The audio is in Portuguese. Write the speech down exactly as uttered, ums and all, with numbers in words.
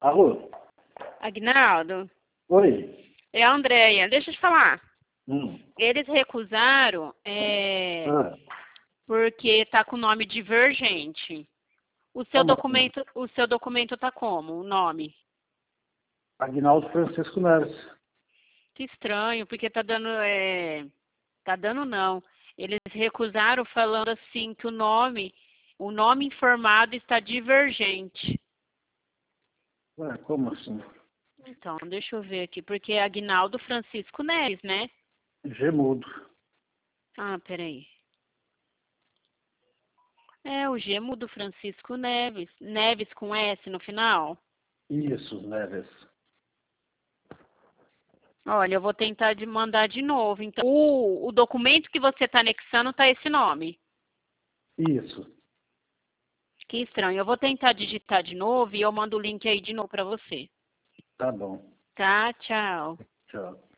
Alô? Aguinaldo, Oi? é a Andréia. Deixa eu te falar. Hum. Eles recusaram é, Ah, porque tá com o nome divergente. O seu como assim? documento, o seu documento tá como? O nome? Aguinaldo Francisco Neves. Que estranho, porque tá dando, é, tá dando não. Eles recusaram falando assim que o nome, o nome informado está divergente. Ué, como assim? Então, deixa eu ver aqui, porque é Aguinaldo Francisco Neves, né? Gemudo. Ah, peraí. É o Gemo do Francisco Neves. Neves com S no final? Isso, Neves. Olha, eu vou tentar de mandar de novo. Então, o, o documento que você está anexando tá esse nome. Isso. Que estranho. Eu vou tentar digitar de novo e eu mando o link aí de novo para você. Tá bom. Tá? Tchau. Tchau.